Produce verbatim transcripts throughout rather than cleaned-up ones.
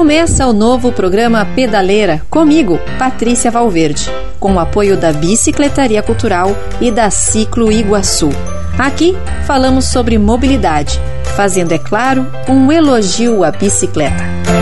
Começa o novo programa Pedaleira, comigo, Patrícia Valverde, com o apoio da Bicicletaria Cultural e da Ciclo Iguaçu. Aqui falamos sobre mobilidade, fazendo, é claro, um elogio à bicicleta.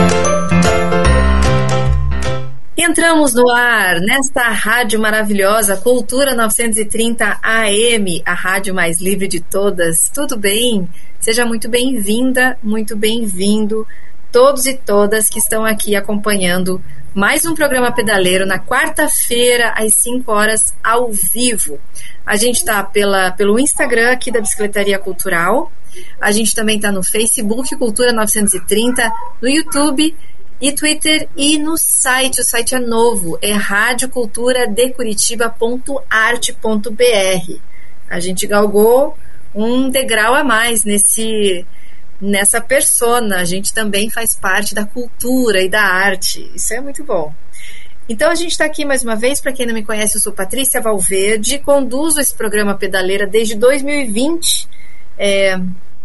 Entramos no ar nesta rádio maravilhosa, Cultura novecentos e trinta A M, a rádio mais livre de todas. Tudo bem? Seja muito bem-vinda, muito bem-vindo, todos e todas que estão aqui acompanhando mais um programa pedaleiro na quarta-feira, às cinco horas, ao vivo. A gente está pelo Instagram aqui da Bicicletaria Cultural, a gente também está no Facebook, Cultura novecentos e trinta, no YouTube e Twitter e no site. O site é novo, é rádio cultura de curitiba ponto arte ponto b r. A gente galgou um degrau a mais nesse, nessa persona. A gente também faz parte da cultura e da arte. Isso é muito bom. Então a gente está aqui mais uma vez. Para quem não me conhece, eu sou Patrícia Valverde, conduzo esse programa Pedaleira desde dois mil e vinte, é,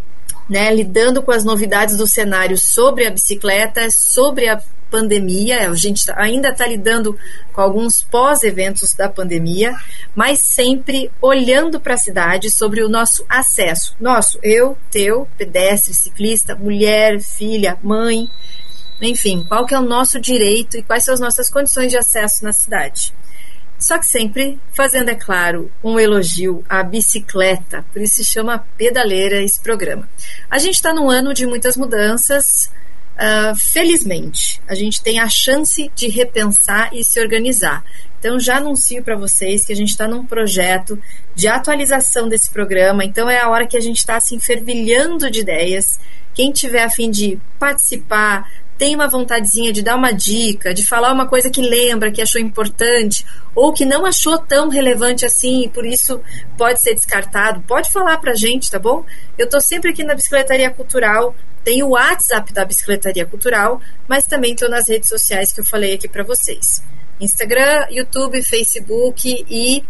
né, lidando com as novidades do cenário sobre a bicicleta, sobre a pandemia. A gente ainda está lidando com alguns pós-eventos da pandemia, mas sempre olhando para a cidade sobre o nosso acesso. Nosso, eu, teu, pedestre, ciclista, mulher, filha, mãe, enfim, qual que é o nosso direito e quais são as nossas condições de acesso na cidade. Só que sempre fazendo, é claro, um elogio à bicicleta, por isso se chama Pedaleira esse programa. A gente está num ano de muitas mudanças, uh, felizmente. A gente tem a chance de repensar e se organizar. Então já anuncio para vocês que a gente está num projeto de atualização desse programa, então é a hora que a gente está assim, fervilhando de ideias. Quem tiver a fim de participar, tem uma vontadezinha de dar uma dica, de falar uma coisa que lembra, que achou importante, ou que não achou tão relevante assim, e por isso pode ser descartado, pode falar pra gente, tá bom? Eu estou sempre aqui na Bicicletaria Cultural, tem o WhatsApp da Bicicletaria Cultural, mas também estou nas redes sociais que eu falei aqui para vocês. Instagram, YouTube, Facebook e,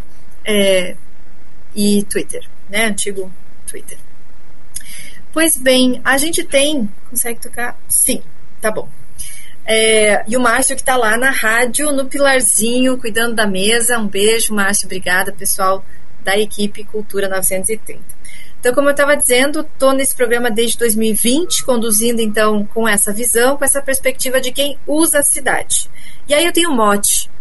é, e Twitter, né? Antigo Twitter. Pois bem, a gente tem... Consegue tocar? Sim. Tá bom. É, e o Márcio que está lá na rádio, no pilarzinho, cuidando da mesa. Um beijo, Márcio. Obrigada, pessoal da equipe Cultura novecentos e trinta. Então, como eu estava dizendo, estou nesse programa desde dois mil e vinte, conduzindo, então, com essa visão, com essa perspectiva de quem usa a cidade. E aí eu tenho um mote.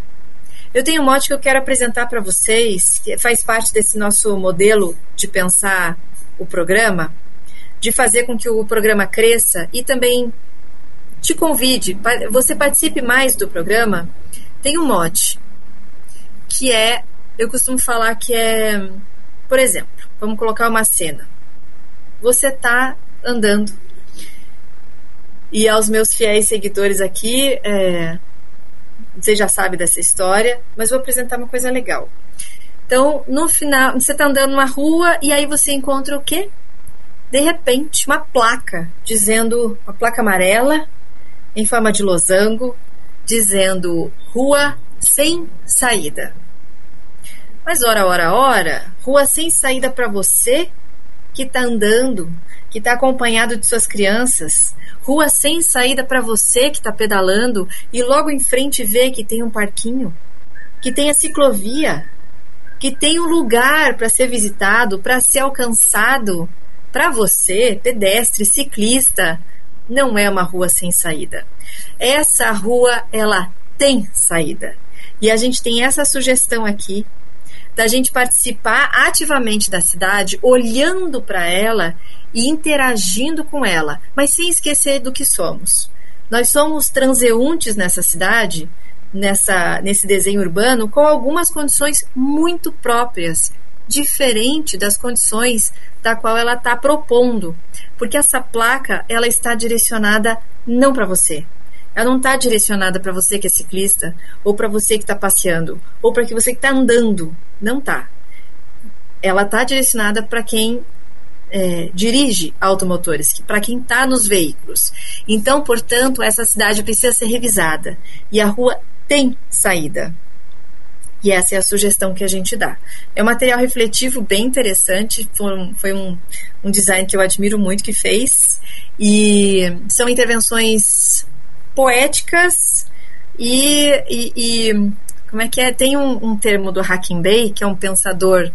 Eu tenho um mote que eu quero apresentar para vocês, que faz parte desse nosso modelo de pensar o programa, de fazer com que o programa cresça e também te convide, você participe mais do programa. Tem um mote, que é, eu costumo falar que é, por exemplo, vamos colocar uma cena. Você está andando, e aos meus fiéis seguidores aqui, é, você já sabe dessa história, mas vou apresentar uma coisa legal. Então, no final, você está andando numa rua, e aí você encontra o quê? De repente, uma placa, dizendo, uma placa amarela, em forma de losango, dizendo rua sem saída. Mas ora, ora, ora, rua sem saída para você que está andando, que está acompanhado de suas crianças, rua sem saída para você que está pedalando e logo em frente vê que tem um parquinho, que tem a ciclovia, que tem um lugar para ser visitado, para ser alcançado. Para você, pedestre, ciclista, não é uma rua sem saída. Essa rua, ela tem saída. E a gente tem essa sugestão aqui, da gente participar ativamente da cidade, olhando para ela e interagindo com ela, mas sem esquecer do que somos. Nós somos transeuntes nessa cidade, nessa, nesse desenho urbano, com algumas condições muito próprias, diferente das condições da qual ela está propondo, porque essa placa ela está direcionada não para você, ela não está direcionada para você que é ciclista, ou para você que está passeando, ou para você que está andando, não está. Ela está direcionada para quem é, dirige automotores, para quem está nos veículos. Então, portanto, essa cidade precisa ser revisada e a rua tem saída. E essa é a sugestão que a gente dá. É um material refletivo bem interessante, foi um, foi um, um design que eu admiro muito que fez, e são intervenções poéticas e, e, e como é que é? Tem um, um termo do Hakim Bey, que é um pensador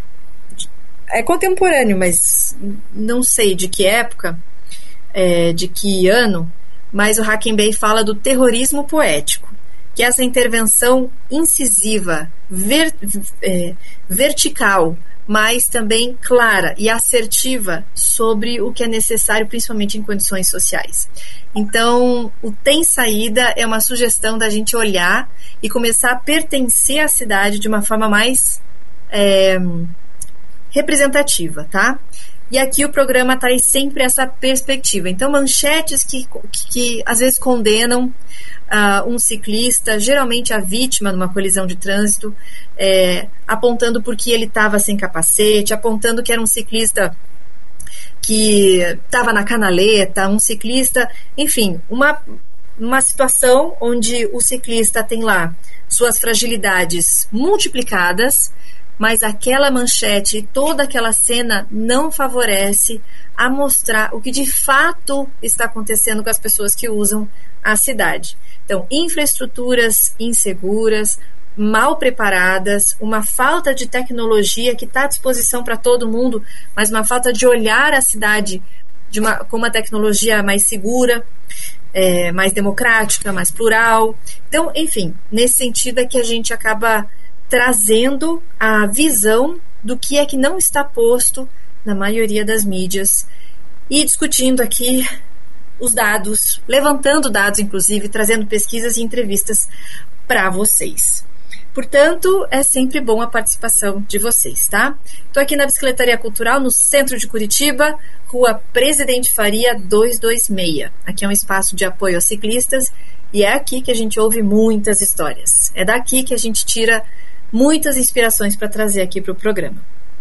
é contemporâneo, mas não sei de que época, é, de que ano, mas o Hakim Bey fala do terrorismo poético, que é essa intervenção incisiva, ver, é, vertical, mas também clara e assertiva sobre o que é necessário, principalmente em condições sociais. Então, o Tem Saída é uma sugestão da gente olhar e começar a pertencer à cidade de uma forma mais é, representativa, tá? E aqui o programa traz sempre essa perspectiva. Então, manchetes que, que, que às vezes condenam uh, um ciclista, geralmente a vítima numa colisão de trânsito, é, apontando porque ele estava sem capacete, apontando que era um ciclista que estava na canaleta, um ciclista, enfim, uma, uma situação onde o ciclista tem lá suas fragilidades multiplicadas, mas aquela manchete, toda aquela cena não favorece a mostrar o que de fato está acontecendo com as pessoas que usam a cidade. Então, infraestruturas inseguras, mal preparadas, uma falta de tecnologia que está à disposição para todo mundo, mas uma falta de olhar a cidade de uma, com uma tecnologia mais segura, é, mais democrática, mais plural. Então, enfim, nesse sentido é que a gente acaba trazendo a visão do que é que não está posto na maioria das mídias e discutindo aqui os dados, levantando dados, inclusive, trazendo pesquisas e entrevistas para vocês. Portanto, é sempre bom a participação de vocês, tá? Estou aqui na Bicicletaria Cultural, no centro de Curitiba, Rua Presidente Faria duzentos e vinte e seis. Aqui é um espaço de apoio aos ciclistas e é aqui que a gente ouve muitas histórias. É daqui que a gente tira muitas inspirações para trazer aqui para o programa.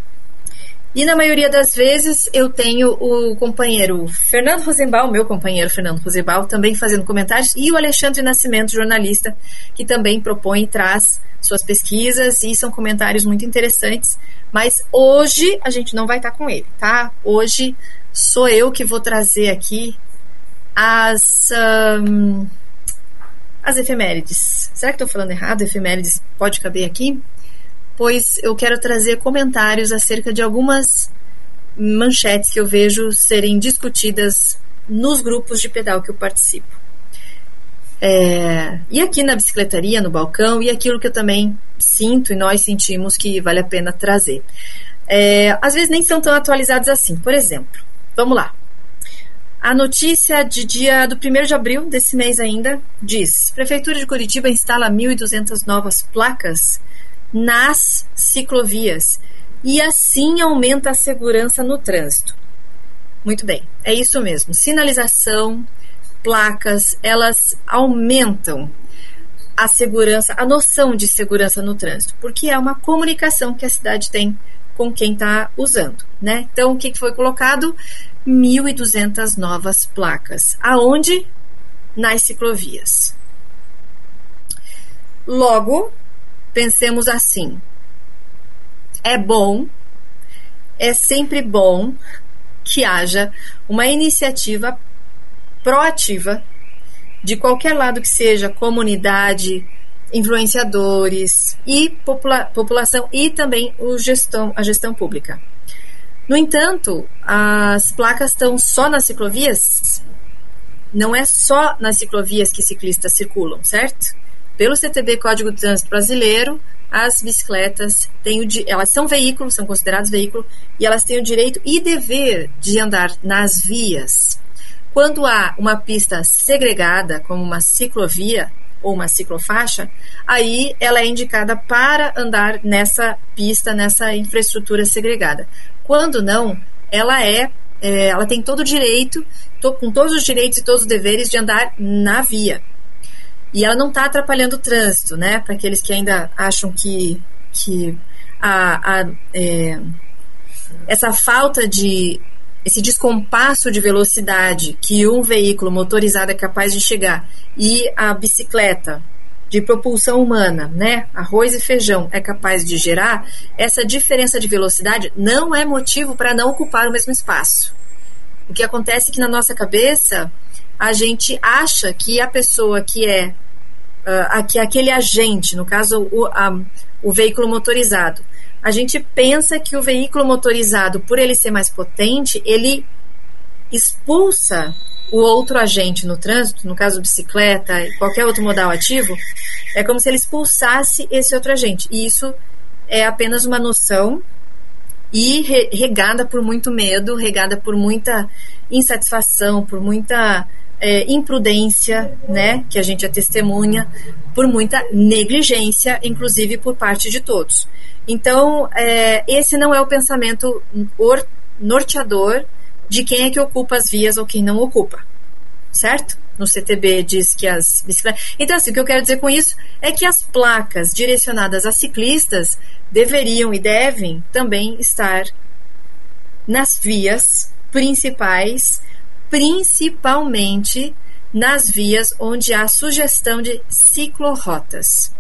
E na maioria das vezes eu tenho o companheiro Fernando Rosenbaum, meu companheiro Fernando Rosenbaum, também fazendo comentários, e o Alexandre Nascimento, jornalista, que também propõe e traz suas pesquisas, e são comentários muito interessantes, mas hoje a gente não vai estar com ele, tá? Hoje sou eu que vou trazer aqui as... Um, as efemérides. Será que estou falando errado? Efemérides pode caber aqui? Pois eu quero trazer comentários acerca de algumas manchetes que eu vejo serem discutidas nos grupos de pedal que eu participo. É, e aqui na bicicletaria, no balcão, e aquilo que eu também sinto e nós sentimos que vale a pena trazer. É, às vezes nem são tão atualizados assim. Por exemplo, vamos lá. A notícia de dia do primeiro de abril desse mês ainda diz: Prefeitura de Curitiba instala mil e duzentas novas placas nas ciclovias e assim aumenta a segurança no trânsito. Muito bem, é isso mesmo. Sinalização, placas, elas aumentam a segurança, a noção de segurança no trânsito, porque é uma comunicação que a cidade tem com quem está usando, né? Então, o que foi colocado? mil e duzentas novas placas. Aonde? Nas ciclovias. Logo, pensemos assim: é bom, é sempre bom que haja uma iniciativa proativa de qualquer lado que seja, comunidade, influenciadores e popula- população e também o gestão, a gestão pública. No entanto, as placas estão só nas ciclovias? Não é só nas ciclovias que ciclistas circulam, certo? Pelo C T B, Código de Trânsito Brasileiro, as bicicletas têm o, elas são veículos, são considerados veículos, e elas têm o direito e dever de andar nas vias. Quando há uma pista segregada, como uma ciclovia ou uma ciclofaixa, aí ela é indicada para andar nessa pista, nessa infraestrutura segregada. Quando não, ela é, é ela tem todo o direito, to, com todos os direitos e todos os deveres de andar na via. E ela não está atrapalhando o trânsito, né? Para aqueles que ainda acham que, que a, a, é, essa falta de, esse descompasso de velocidade que um veículo motorizado é capaz de chegar e a bicicleta de propulsão humana, né, arroz e feijão, é capaz de gerar, essa diferença de velocidade não é motivo para não ocupar o mesmo espaço. O que acontece é que na nossa cabeça a gente acha que a pessoa que é, uh, que aquele agente, no caso o, a, o veículo motorizado, a gente pensa que o veículo motorizado, por ele ser mais potente, ele expulsa o outro agente no trânsito, no caso bicicleta, qualquer outro modal ativo, é como se ele expulsasse esse outro agente. E isso é apenas uma noção e re, regada por muito medo, regada por muita insatisfação, por muita é, imprudência, né, que a gente é testemunha, por muita negligência, inclusive por parte de todos. Então, é, esse não é o pensamento or, norteador de quem é que ocupa as vias ou quem não ocupa, certo? No C T B diz que as bicicletas... Então, assim, o que eu quero dizer com isso é que as placas direcionadas a ciclistas deveriam e devem também estar nas vias principais, principalmente nas vias onde há sugestão de ciclorotas.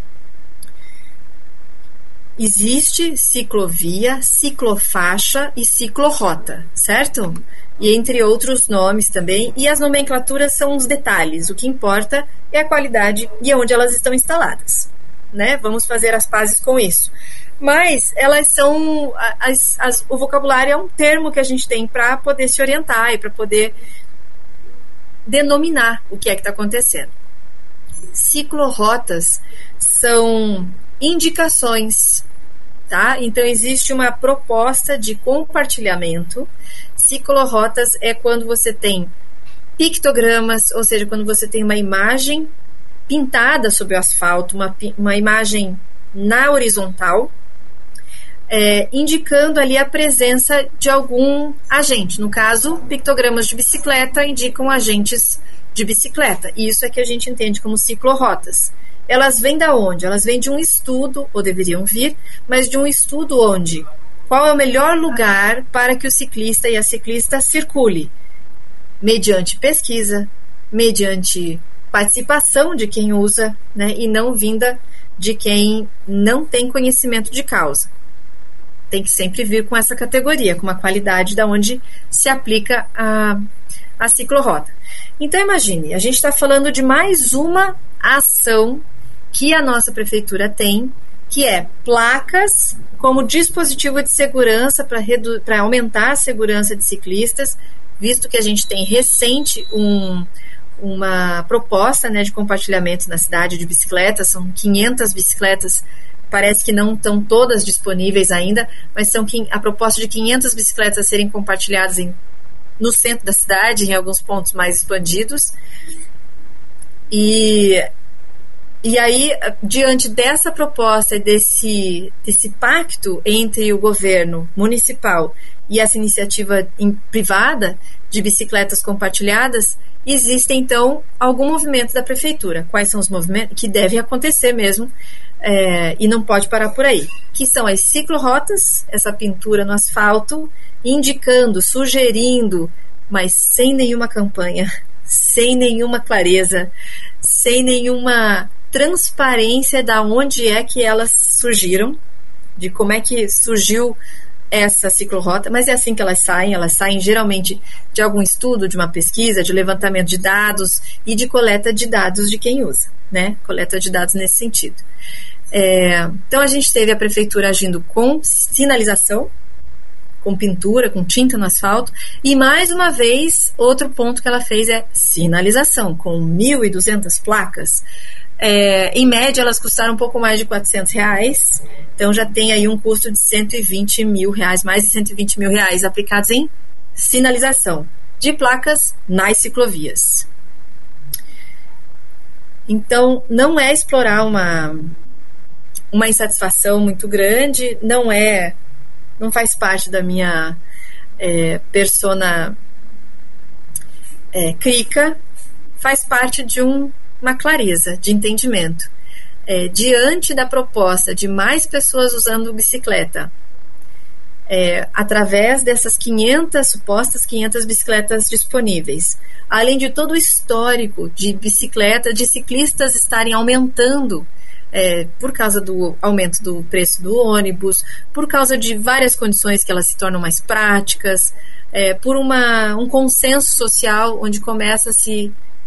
Existe ciclovia, ciclofaixa e ciclorota, certo? E entre outros nomes também, e as nomenclaturas são os detalhes, o que importa é a qualidade e onde elas estão instaladas, né? Vamos fazer as pazes com isso. Mas elas são, as, as, o vocabulário é um termo que a gente tem para poder se orientar e para poder denominar o que é que está acontecendo. Ciclorotas são indicações, tá? Então existe uma proposta de compartilhamento. Ciclorotas é quando você tem pictogramas, ou seja, quando você tem uma imagem pintada sobre o asfalto, uma, uma imagem na horizontal, é, indicando ali a presença de algum agente. No caso, pictogramas de bicicleta indicam agentes de bicicleta. E isso é que a gente entende como ciclorotas. Elas vêm da onde? Elas vêm de um estudo, ou deveriam vir, mas de um estudo onde? Qual é o melhor lugar para que o ciclista e a ciclista circule? Mediante pesquisa, mediante participação de quem usa, né, e não vinda de quem não tem conhecimento de causa. Tem que sempre vir com essa categoria, com uma qualidade da onde se aplica a, a ciclorota. Então imagine, a gente está falando de mais uma ação que a nossa prefeitura tem, que é placas como dispositivo de segurança para aumentar a segurança de ciclistas, visto que a gente tem recente um, uma proposta, né, de compartilhamento na cidade de bicicletas, são quinhentas bicicletas, parece que não estão todas disponíveis ainda, mas são a proposta de quinhentas bicicletas a serem compartilhadas em, no centro da cidade, em alguns pontos mais expandidos. E... E aí, diante dessa proposta, desse, desse pacto entre o governo municipal e essa iniciativa em, privada de bicicletas compartilhadas, existe, então, algum movimento da prefeitura. Quais são os movimentos? Que devem acontecer mesmo, é, e não pode parar por aí. Que são as ciclorotas, essa pintura no asfalto, indicando, sugerindo, mas sem nenhuma campanha, sem nenhuma clareza, sem nenhuma transparência da onde é que elas surgiram, de como é que surgiu essa ciclorota, mas é assim que elas saem, elas saem geralmente de algum estudo, de uma pesquisa, de levantamento de dados e de coleta de dados de quem usa, né? Coleta de dados nesse sentido. É, então a gente teve a prefeitura agindo com sinalização, com pintura, com tinta no asfalto, e mais uma vez, outro ponto que ela fez é sinalização, com mil e duzentas placas. É, em média, elas custaram um pouco mais de quatrocentos reais, então já tem aí um custo de cento e vinte mil reais, mais de cento e vinte mil reais aplicados em sinalização de placas nas ciclovias. Então, não é explorar uma, uma insatisfação muito grande, não é, não faz parte da minha é, persona é, crica, faz parte de um uma clareza de entendimento. É, diante da proposta de mais pessoas usando bicicleta, é, através dessas quinhentas, supostas quinhentas bicicletas disponíveis, além de todo o histórico de bicicleta, de ciclistas estarem aumentando, é, por causa do aumento do preço do ônibus, por causa de várias condições que elas se tornam mais práticas, é, por uma, um consenso social onde começa a se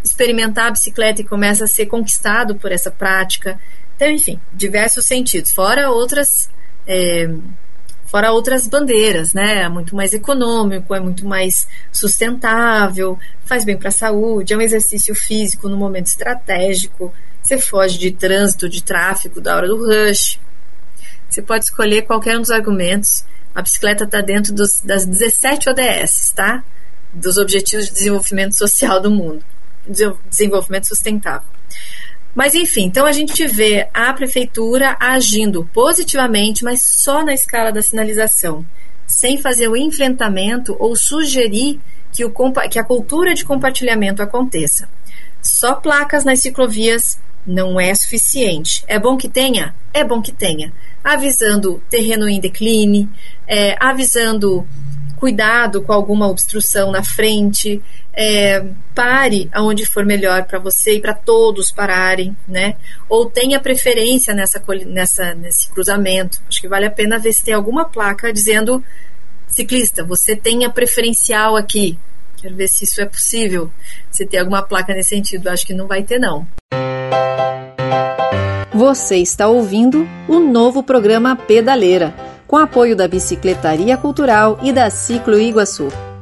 experimentar a bicicleta e começa a ser conquistado por essa prática. Então, enfim, diversos sentidos, fora outras, é, fora outras bandeiras, né? É muito mais econômico, é muito mais sustentável, faz bem para a saúde, é um exercício físico no momento estratégico, você foge de trânsito, de tráfego, da hora do rush. Você pode escolher qualquer um dos argumentos. A bicicleta está dentro dos, das dezessete O D S, tá? Dos Objetivos de Desenvolvimento Social do Mundo. Desenvolvimento Sustentável. Mas, enfim, então a gente vê a prefeitura agindo positivamente, mas só na escala da sinalização, sem fazer o enfrentamento ou sugerir que, o, que a cultura de compartilhamento aconteça. Só placas nas ciclovias não é suficiente. É bom que tenha? É bom que tenha. Avisando terreno em decline, é, avisando cuidado com alguma obstrução na frente, é, pare aonde for melhor para você e para todos pararem, né? Ou tenha preferência nessa, nessa, nesse cruzamento. Acho que vale a pena ver se tem alguma placa dizendo: ciclista, você tenha preferencial aqui. Quero ver se isso é possível. Se tem alguma placa nesse sentido, acho que não vai ter, não. Você está ouvindo o novo programa Pedaleira, com apoio da Bicicletaria Cultural e da Ciclo Iguaçu.